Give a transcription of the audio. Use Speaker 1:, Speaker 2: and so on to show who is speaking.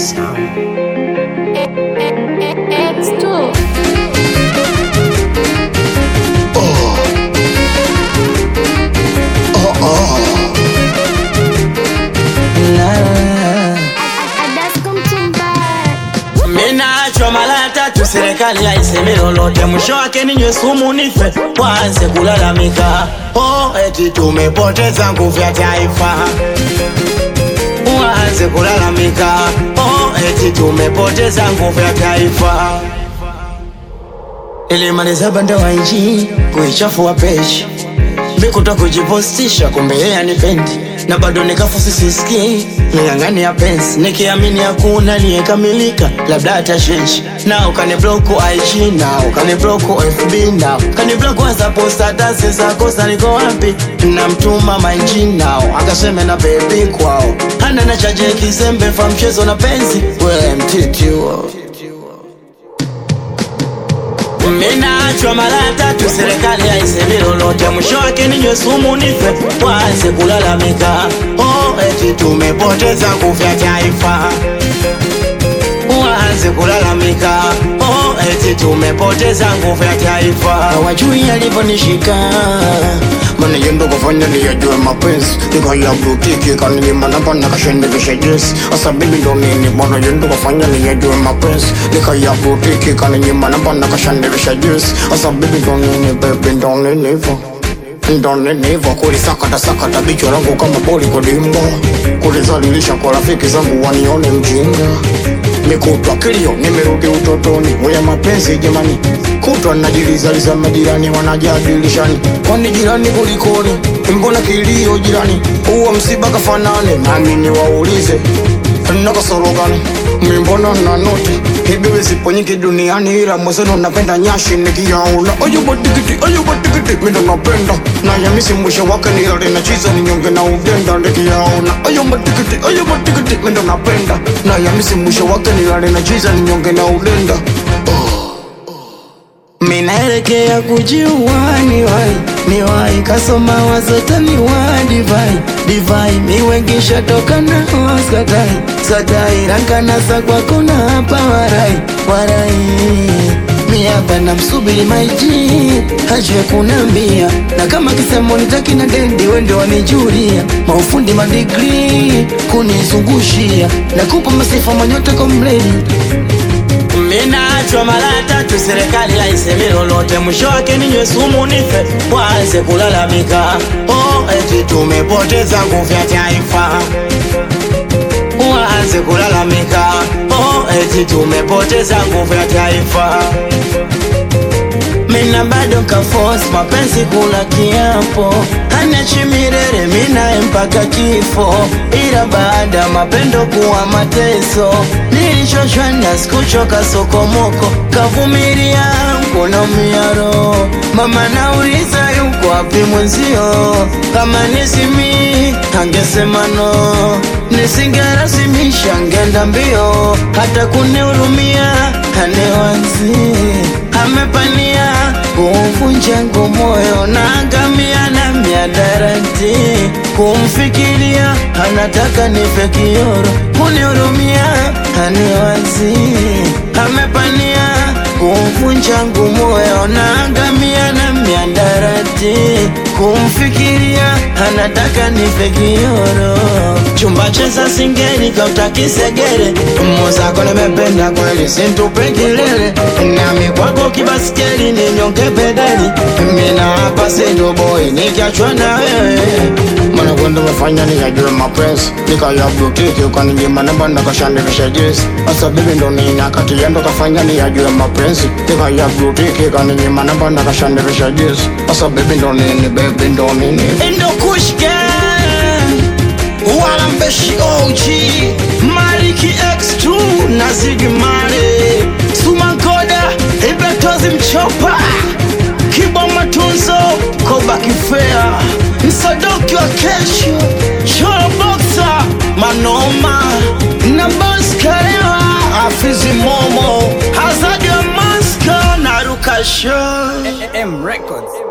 Speaker 1: sound.
Speaker 2: X2.
Speaker 1: Minachwa mara tatu, serikali haisemi lolote, mwisho wake ninywe sumu nife, waanze kulalamika. Eti tumepoteza nguvu ya taifa, waanze kulalamika. Eti tumepoteza nguvu ya taifa. Ilimaliza banda wa inji kuichafua peji, bikuta kujipostisha kumbe yeye anipendi, na bado nikafusi sisikii nilangani ya pensi, nikiamini hakuna aliyekamilika, labda atashenshi. Na ukanibloku IG, na ukanibloku FB, na ukanibloku hasa posta, hata sasa kosa liko wapi? Na mtuma mainji nao akaseme na baby kwao, hana na chaje kizembe fa mchezo na penzi, wewe mtiti wao. Minachwa mara tatu, serikali haisemi lolote, mwisho wake ninywe sumu nife, waanze kulalamika. Eti tumepoteza nguvu ya taifa, waanze kulalamika. Eti tumepoteza nguvu ya taifa. Hawajui aliponishika, mana yendo kufanya niyajue mapenzi, nikaya butiki kaninyima na pana kashendekesha jesi. Asa bibi ndo nini, mana yendo kufanya niyajue mapenzi, nikaya butiki kaninyima na pana kashendekesha jesi. Asa bibi ndo nini, baby ndo nini hivo, ndo nini hivo. Kulisakata sakata bicho langu kama boli kodimbo, kulizalilisha kwa rafiki zangu wanione mjinga. Mikutwa kilio, nimerudi utotoni, uya mapenzi jamani. Kutwa najilizaliza majirani wanajadilishani, kwani jirani kulikoni, mbona kilio jirani? Uwa msiba kafanane, nami niwaulize nakasoro gani? Mbona na noti hibiwe zipo nyingi duniani, ila mwezeno napenda nyashi nikiyaona. Ayuba tikiti, mindo napenda na yamisi mwisho wake nilale na chiza ninyonge na udenda nikiyaona. Ayuba tikiti, mindo napenda na yamisi mwisho wake nilale na chiza ninyonge na udenda. Minaelekea kujiua niwai kasoma wazota niwa divai miwengisha toka na skatai rankana sakwa kuna hapa warai miapa na msubiri maiji hajwe kunambia, na kama kisemo nitaki na dendi wende wanijuria, maufundi madigri kunizungushia, na kupa masifa manyota komledi. Minachwa mara tatu, serikali haisemi lolote, mwisho wake ninywe sumu nife, waanze kulalamika. Eti tumepoteza nguvu ya taifa, waanze kulalamika. Eti tumepoteza nguvu ya taifa. Mina bado kaforce mapenzi kula kiapo, haniachi milele minae mpaka kifo, ila baada mapendo kuwa mateso, nilichoshwa na sikuchoka sokomoko, kavumilia mkono miaro. Mama nauliza yuko wapi mwenzio, kama nisimi angesema no, nisingerasimisha ngenda mbio, hata kunihurumia hanewanzi, amepania kumvunja ngu moyo na angamia na miadarati, kumfikiria anataka nife kioro, kunihurumia hanewanzi, amepania kumvunja ngu moyo na angamia na miadarati, kumfikiria anataka nife kioro. Chumba cheza singeni kautaki segere, mozako nimependa kweli sintupe kilele, nami kwako kibaskeli ninyonge pedali, mina hapa sendo boy nikiachwa na wewe. Mana kwenda mefanya niyajue mapenzi, nikaya butiki ukaninyima namba nakashandikisha jesi. Asa bibi ndo nini akati yendo kafanya niyajue mapenzi, nikaya butiki ukaninyima namba nakashandikisha jesi. Asa bibi ndo nini, baby ndo nini, endo kushke wala mbeshi OG Maliki X2 na Zigimare Sumankoda Ibetozi Mchopa Kibo Matunzo Koba Kifea Msadoki wa kesho Choro Boxer Manoma na Boss Karewa Afizi Momo Hazadi wa Maska na Ruka Show M Records.